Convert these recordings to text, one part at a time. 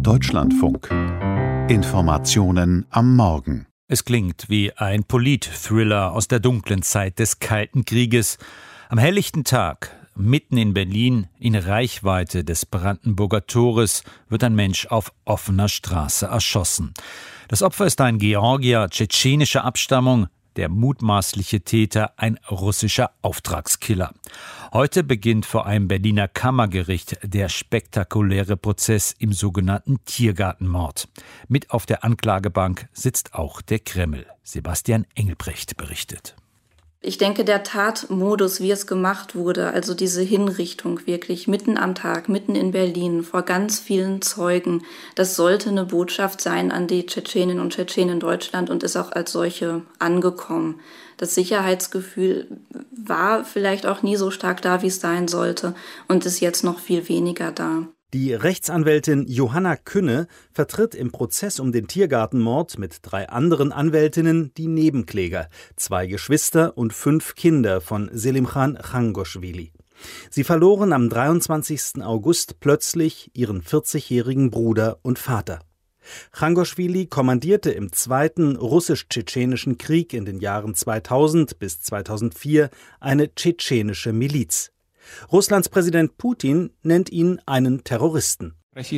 Deutschlandfunk. Informationen am Morgen. Es klingt wie ein Polit-Thriller aus der dunklen Zeit des Kalten Krieges. Am helllichten Tag, mitten in Berlin, in Reichweite des Brandenburger Tores, wird ein Mensch auf offener Straße erschossen. Das Opfer ist ein Georgier tschetschenischer Abstammung, der mutmaßliche Täter ein russischer Auftragskiller. Heute beginnt vor einem Berliner Kammergericht der spektakuläre Prozess im sogenannten Tiergartenmord. Mit auf der Anklagebank sitzt auch der Kreml. Sebastian Engelbrecht berichtet. Ich denke, der Tatmodus, wie es gemacht wurde, also diese Hinrichtung wirklich mitten am Tag, mitten in Berlin, vor ganz vielen Zeugen, das sollte eine Botschaft sein an die Tschetscheninnen und Tschetschenen in Deutschland und ist auch als solche angekommen. Das Sicherheitsgefühl war vielleicht auch nie so stark da, wie es sein sollte und ist jetzt noch viel weniger da. Die Rechtsanwältin Johanna Künne vertritt im Prozess um den Tiergartenmord mit 3 anderen Anwältinnen die Nebenkläger, 2 Geschwister und 5 Kinder von Selimkhan Khangoshvili. Sie verloren am 23. August plötzlich ihren 40-jährigen Bruder und Vater. Khangoshvili kommandierte im Zweiten russisch-tschetschenischen Krieg in den Jahren 2000 bis 2004 eine tschetschenische Miliz. Russlands Präsident Putin nennt ihn einen Terroristen.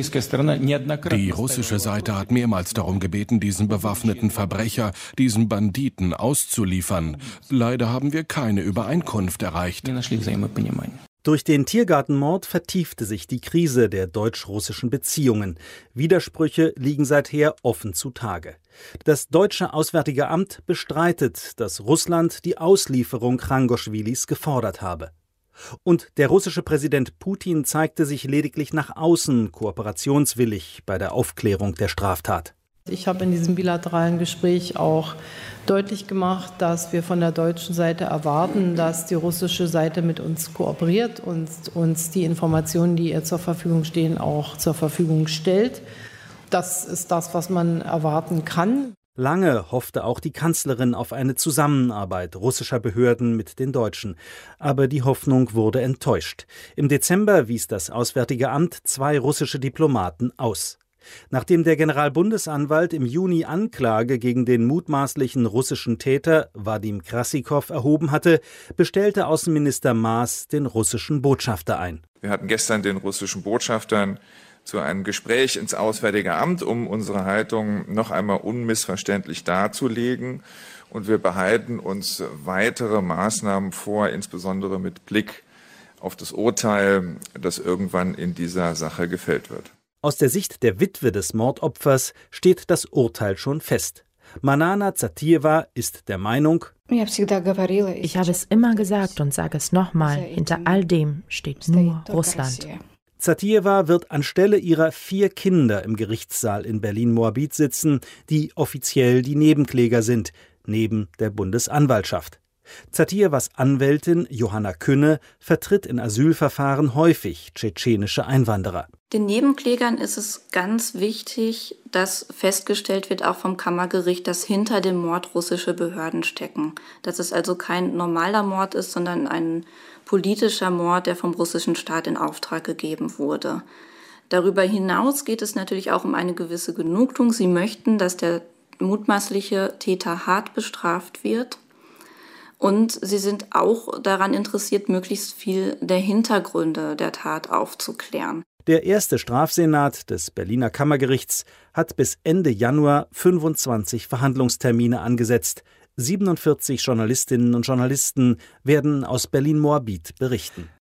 Die russische Seite hat mehrmals darum gebeten, diesen bewaffneten Verbrecher, diesen Banditen auszuliefern. Leider haben wir keine Übereinkunft erreicht. Durch den Tiergartenmord vertiefte sich die Krise der deutsch-russischen Beziehungen. Widersprüche liegen seither offen zutage. Das deutsche Auswärtige Amt bestreitet, dass Russland die Auslieferung Khangoshvilis gefordert habe. Und der russische Präsident Putin zeigte sich lediglich nach außen kooperationswillig bei der Aufklärung der Straftat. Ich habe in diesem bilateralen Gespräch auch deutlich gemacht, dass wir von der deutschen Seite erwarten, dass die russische Seite mit uns kooperiert und uns die Informationen, die ihr zur Verfügung stehen, auch zur Verfügung stellt. Das ist das, was man erwarten kann. Lange hoffte auch die Kanzlerin auf eine Zusammenarbeit russischer Behörden mit den Deutschen. Aber die Hoffnung wurde enttäuscht. Im Dezember wies das Auswärtige Amt 2 russische Diplomaten aus. Nachdem der Generalbundesanwalt im Juni Anklage gegen den mutmaßlichen russischen Täter Wadim Krassikow erhoben hatte, bestellte Außenminister Maas den russischen Botschafter ein. Wir hatten gestern den russischen Botschaftern zu einem Gespräch ins Auswärtige Amt, um unsere Haltung noch einmal unmissverständlich darzulegen. Und wir behalten uns weitere Maßnahmen vor, insbesondere mit Blick auf das Urteil, das irgendwann in dieser Sache gefällt wird. Aus der Sicht der Witwe des Mordopfers steht das Urteil schon fest. Manana Zatieva ist der Meinung: Ich habe es immer gesagt und sage es nochmal, hinter all dem steht nur Russland. Zatieva wird anstelle ihrer 4 Kinder im Gerichtssaal in Berlin-Moabit sitzen, die offiziell die Nebenkläger sind, neben der Bundesanwaltschaft. Zatievas Anwältin Johanna Künne vertritt in Asylverfahren häufig tschetschenische Einwanderer. Den Nebenklägern ist es ganz wichtig, dass festgestellt wird, auch vom Kammergericht, dass hinter dem Mord russische Behörden stecken. Dass es also kein normaler Mord ist, sondern ein politischer Mord, der vom russischen Staat in Auftrag gegeben wurde. Darüber hinaus geht es natürlich auch um eine gewisse Genugtuung. Sie möchten, dass der mutmaßliche Täter hart bestraft wird. Und sie sind auch daran interessiert, möglichst viel der Hintergründe der Tat aufzuklären. Der erste Strafsenat des Berliner Kammergerichts hat bis Ende Januar 25 Verhandlungstermine angesetzt. 47 Journalistinnen und Journalisten werden aus Berlin-Moabit berichten.